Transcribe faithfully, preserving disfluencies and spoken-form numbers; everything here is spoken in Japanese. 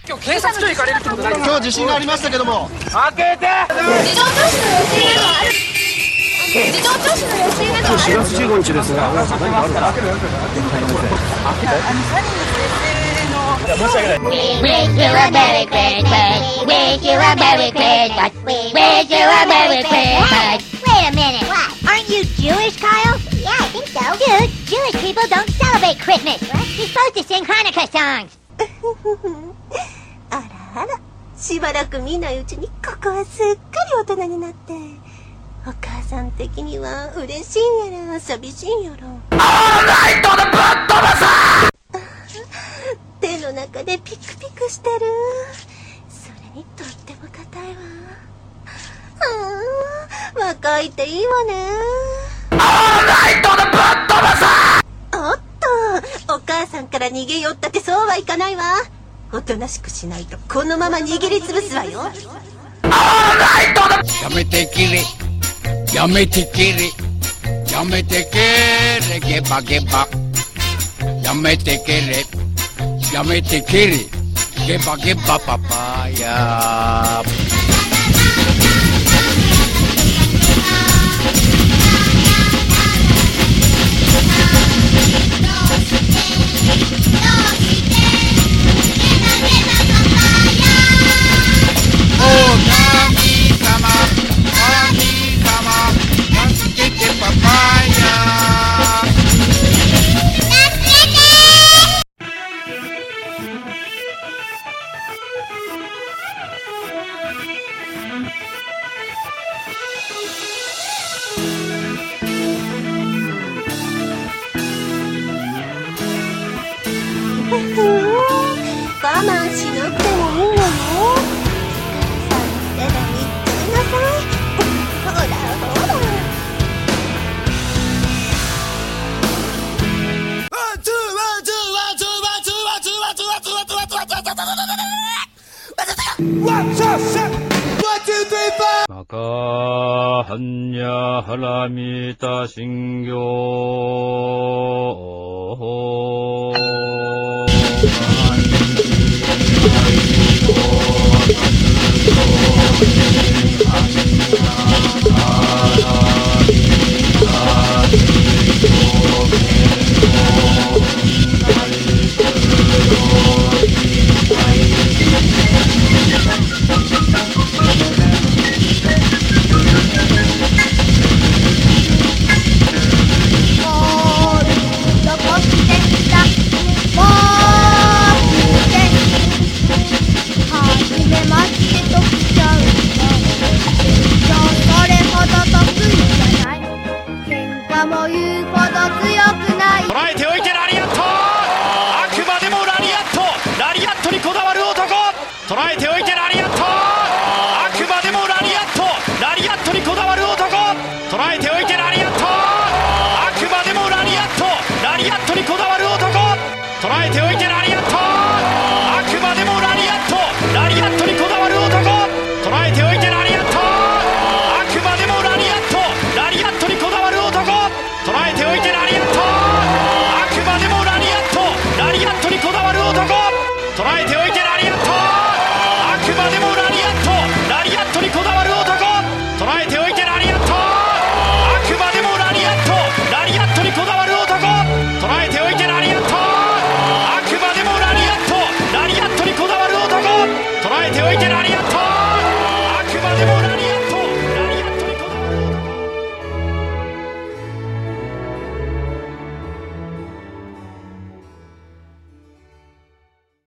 今日警察署行かれるってことないですか？ 今日地震がありましたけども。 開けて。 事情聴取の予定などある。事情聴取の予定などある。 しがつじゅうごにちですが、何かあるか。 Wish you a Merry Christmas. Wish you a Merry Christmas. Wish you a Merry Christmas. Wait a minute. What? Aren't you Jewish, Kyle? Yeah, I think so. Dude, Jewish people don't celebrate Christmas. What? You're supposed to sing Hanukkah songs. あらあら、しばらく見ないうちにここはすっかり大人になって、お母さん的には嬉しいやら寂しいやら。オーライトでぶっ飛ばさ手の中でピクピクしてる。それにとっても硬いわ。うん、若いっていいわね。オーライトでぶっ飛ばさおっと、お母さんから逃げよったってそうはいかないわ。おとなしくしないとこのまま握りつぶすわよ。オーライトだ。 やめてきれ、やめてきれ、やめてけれ、ゲバゲバ。やめてけれ、やめてけれ、ゲバゲバパパヤ。 我慢しなくてもいいのよ。お母さんの手で言ってなさい。ほらほら。 マカハンニャハラミタシンギョ捉えておいてラリアット。あくまでもラリアット、ラリアットにこだわる男。捉えておいてラリアット。あくまでもラリアット、ラリアットにこだわる男。捉えておいてラリアット。あくまでもラリアット、ラリアットにこだわる男。捉えておいてラリアット。あくまでもラリアット、ラリアットにこだわる男。捉えておいてラリアット。あくまでもラリアット、ラリアットにこだわる男。捉えておいて